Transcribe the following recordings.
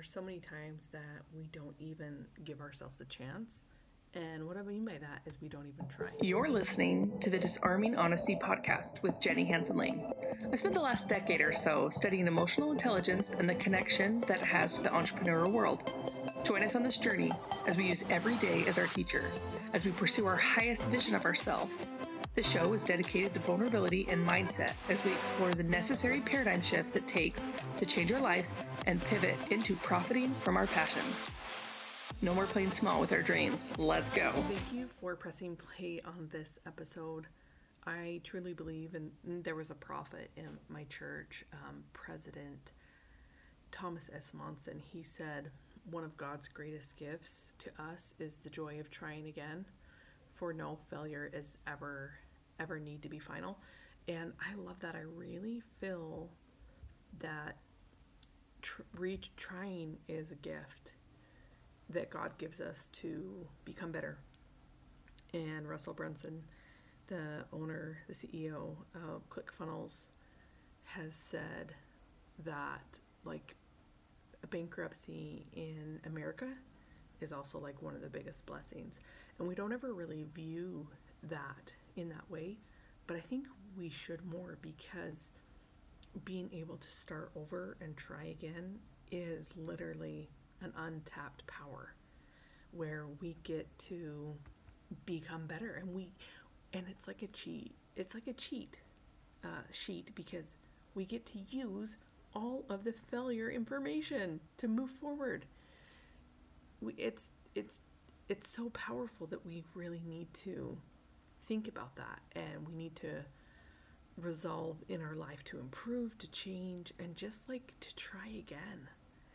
there's so many times that we don't even give ourselves a chance. And what I mean by that is we don't even try. You're listening to the Disarming Honesty podcast with Jenny Hansen-Lane. I spent the last decade or so studying emotional intelligence and the connection that it has to the entrepreneurial world. Join us on this journey as we use every day as our teacher, as we pursue our highest vision of ourselves. The show is dedicated to vulnerability and mindset as we explore the necessary paradigm shifts it takes to change our lives and pivot into profiting from our passions. No more playing small with our dreams. Let's go. Thank you for pressing play on this episode. I truly believe, and there was a prophet in my church, President Thomas S. Monson. He said, one of God's greatest gifts to us is the joy of trying again, for no failure is ever need to be final. And I love that. I really feel that trying is a gift that God gives us to become better. And Russell Brunson, the owner, the CEO of ClickFunnels, has said that like a bankruptcy in America is also like one of the biggest blessings. And we don't ever really view that in that way, but I think we should more, because being able to start over and try again is literally an untapped power where we get to become better, and it's like a cheat. It's like a cheat sheet, because we get to use all of the failure information to move forward. It's so powerful that we really need to think about that, and we need to resolve in our life to improve, to change, and just like to try again.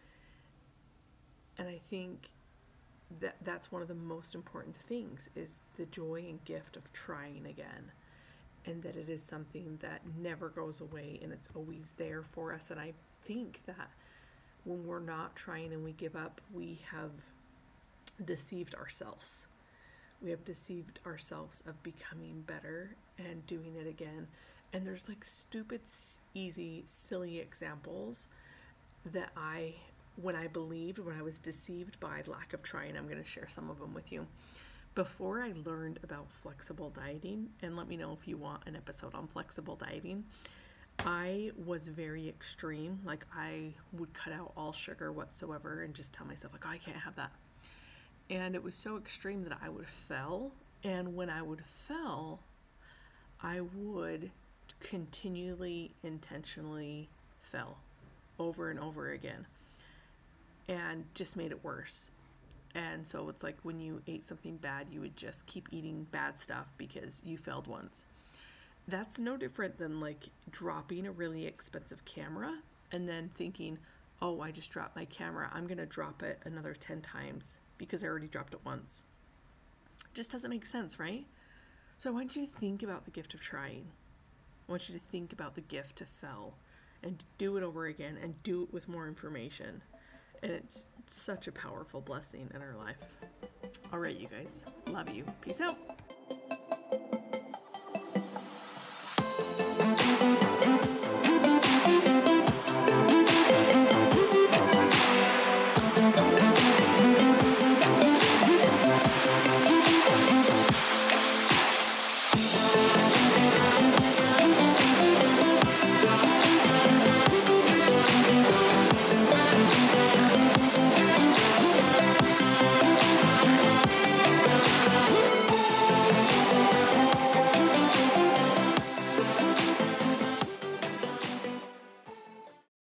And I think that that's one of the most important things, is the joy and gift of trying again, and that it is something that never goes away, and it's always there for us. And I think that when we're not trying and we give up, we have deceived ourselves. We have deceived ourselves of becoming better and doing it again. And there's like stupid, easy, silly examples that when I was deceived by lack of trying, I'm going to share some of them with you. Before I learned about flexible dieting, and let me know if you want an episode on flexible dieting, I was very extreme. Like, I would cut out all sugar whatsoever and just tell myself, like, oh, I can't have that. And it was so extreme that I would fail. And when I would fail, I would continually, intentionally fail over and over again, and just made it worse. And so it's like when you ate something bad, you would just keep eating bad stuff because you failed once. That's no different than like dropping a really expensive camera and then thinking, oh, I just dropped my camera, I'm going to drop it another 10 times because I already dropped it once. Just doesn't make sense, right? So I want you to think about the gift of trying. I want you to think about the gift to fail and do it over again and do it with more information. And it's such a powerful blessing in our life. All right, you guys. Love you. Peace out.